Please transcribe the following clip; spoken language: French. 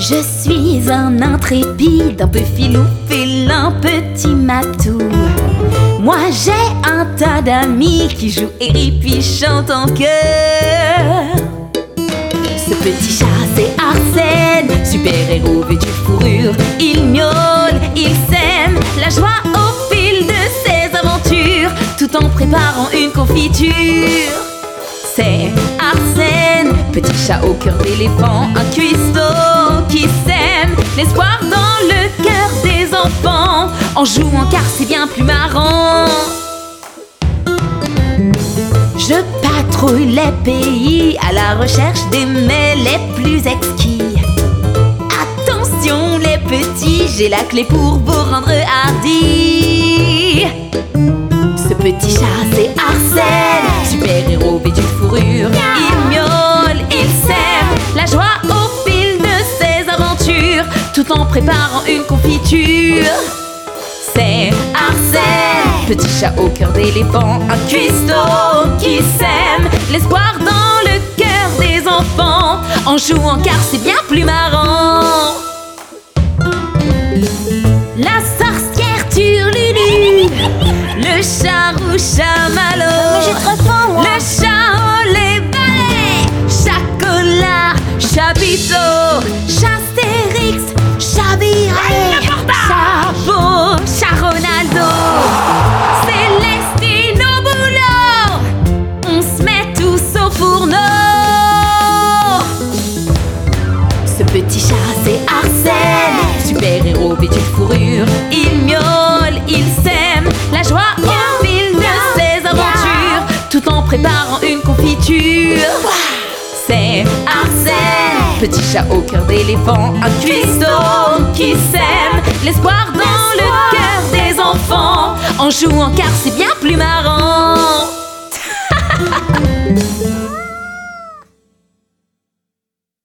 Je suis un intrépide, un peu filou, félin, petit matou. Moi j'ai un tas d'amis qui jouent et rient puis chantent en chœur. Ce petit chat c'est Arsène, super-héros vêtu de fourrure. Il miaule, il sème la joie au fil de ses aventures, tout en préparant une confiture. C'est Arsène, petit chat au cœur d'éléphant, un cuistot qui sème l'espoir dans le cœur des enfants. En jouant car c'est bien plus marrant. Je patrouille les pays à la recherche des mets les plus exquis. Attention les petits, j'ai la clé pour vous rendre hardis. Ce petit chat c'est Arsène, super-héros vêtu de fourrure. Il miaule, il sème la joie au fil de ses aventures, tout en préparant une confiture. C'est Arsène, petit chat au cœur d'éléphant, un cuistot qui sème l'espoir dans le cœur des enfants. En jouant car c'est bien plus marrant. La sorcière Turlulu, le chat roux chamallow, mais j'ai très faim, moi. le chat au lait balai, chocolat, chapiteau, chastérix, chabiré, chapeau, chat Ronaldo, Célestine au boulot, on se met tous au fourneau. Ce petit chat c'est Arsène, super-héros vêtu de fourrure. Il miaule, il sème la joie au fil de ses aventures, tout en préparant une confiture. C'est Arsène, petit chat au cœur d'éléphant, un cuistot qui sème l'espoir dans le cœur des enfants. En jouant car c'est bien plus marrant.